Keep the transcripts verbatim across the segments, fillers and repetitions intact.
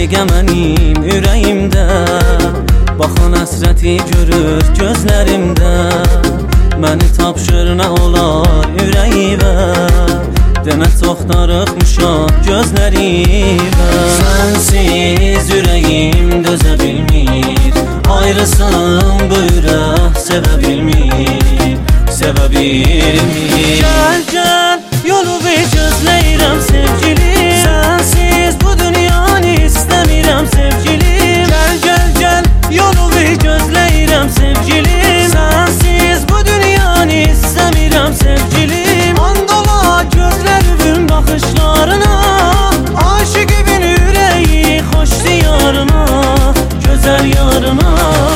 dəqiqə mənim ürəyimdə, baxan həsrəti görür gözlərimdə. Məni tapşır nə olar ürəyimə, demə toxtarıqmışam gözlərimə. Sənsiz ürəyim dözə bilmir, ayrısın bu ürək sevə bilmir, sevə bilmir. Gəl gəl yolu bir gözləyirəm sevgilim, sənsiz bu dünyanı istəmirəm sevgilim. Gəl gəl gəl yolu bir gözləyirəm sevgilim, sənsiz bu dünyanı istəmirəm sevgilim. Andola gözlərimin baxışlarına, aşiqimin ürəyi xoşdu yarıma, gözəl yarıma.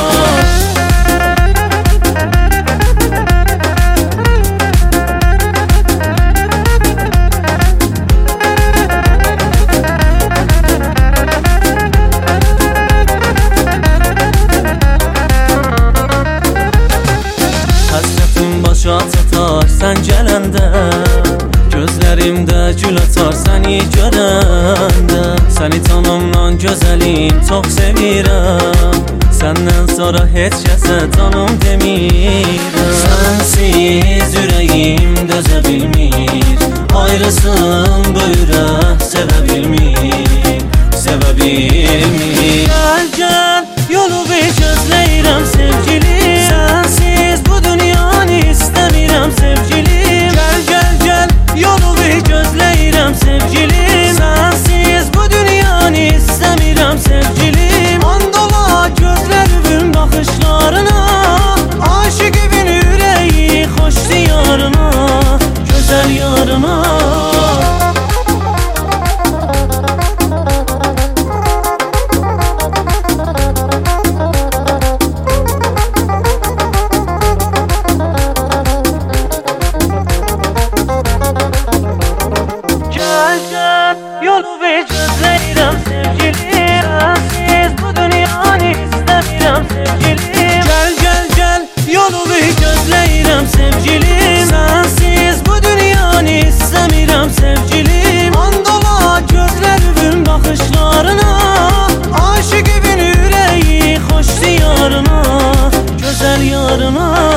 Başa çatar sən gələndə, gözlərimdə gül açar səni görəndə. Səni tanımdan gözəlim çox sevirəm, səndən sonra heç kəsə canım demirəm. Sənsiz ürəyim dözə bilmir, ayrısın bu ürək sevə bilmir, sevə bilmir. Gəl gəl yolu bir gözləyirəm sevgilim, sənsiz bu dünyanı istəmirəm sevgilim. Gəl gəl gəl yolu bir gözləyirəm sevgilim, sənsiz bu dünyanı istəmirəm sevgilim. Andola gözlərimin baxışlarına, aşiqimin ürəyi xoşdu yarıma, gözəl yarıma. Yolu bir gözləyirəm sevgilim, sənsiz bu dünyanı istəmirəm sevgilim. Gəl gəl gəl yolu bir gözləyirəm sevgilim, sənsiz bu dünyanı istəmirəm sevgilim. Andola gözlərimin baxışlarına, aşiqimin ürəyi xoşdu yarıma, gözəl yarıma.